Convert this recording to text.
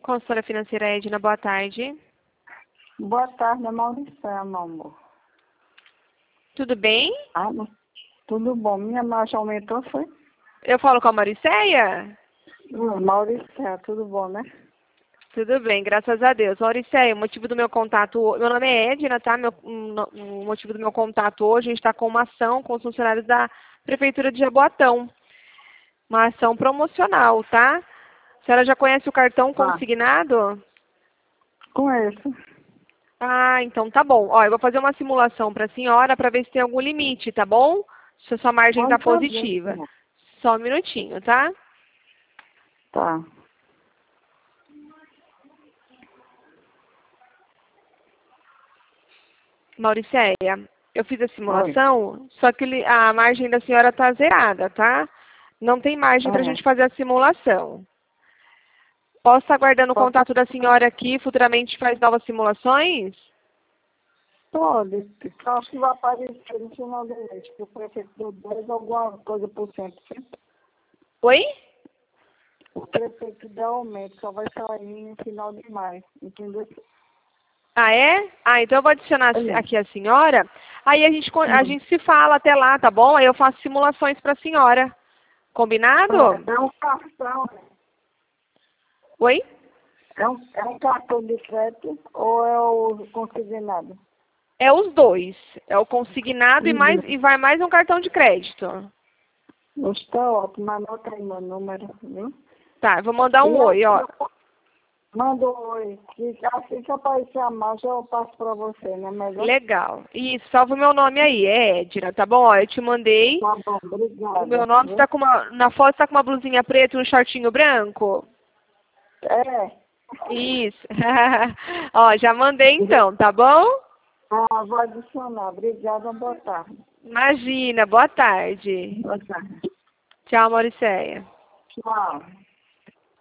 Consultora financeira Edna, boa tarde. Boa tarde, é Mauricéia, meu amor. Tudo bem? Tudo bom. Minha margem aumentou, foi? Eu falo com a Mauricéia? Mauricéia, tudo bom, né? Tudo bem, graças a Deus. Mauricéia, o motivo do meu contato... Meu nome é Edna, tá? O motivo do meu contato hoje, a gente está com uma ação com os funcionários da Prefeitura de Jaboatão. Uma ação promocional, tá? A senhora já conhece o cartão consignado? Conheço. Ah, então tá bom. Ó, eu vou fazer uma simulação para a senhora para ver se tem algum limite, tá bom? Se a sua margem está Pode fazer, positiva. senhor. Só um minutinho, tá? Tá. Mauricéia, eu fiz a simulação, só que a margem da senhora está zerada, tá? Não tem margem para a gente fazer a simulação. Posso estar aguardando o contato da senhora aqui, futuramente faz novas simulações? Pode. Eu acho que vai aparecer no final do mês, que o prefeito deu 2 alguma coisa por cento. Oi? O prefeito deu aumento, só vai sair no final de maio, entendeu? Ah, é? Ah, então eu vou adicionar aqui a senhora. Aí a gente se fala até lá, tá bom? Aí eu faço simulações para a senhora. Combinado? É um cartão. Oi? É um cartão de crédito ou é o consignado? É os dois. É o consignado e vai mais um cartão de crédito. Está ótimo, anota aí meu número, viu? Tá, eu vou mandar um oi, ó. Manda um oi. Assim que aparecer a margem, eu passo para você, né? Melhor? Legal. Isso, salva o meu nome aí, é Edna, tá bom? Ó, eu te mandei. Tá bom, obrigada. O meu nome está com uma... Na foto está com uma blusinha preta e um shortinho branco? É. Isso. Ó, já mandei então, tá bom? Ah, vou adicionar. Obrigada, boa tarde. Imagina, boa tarde. Boa tarde. Tchau, Mauricéia. Tchau.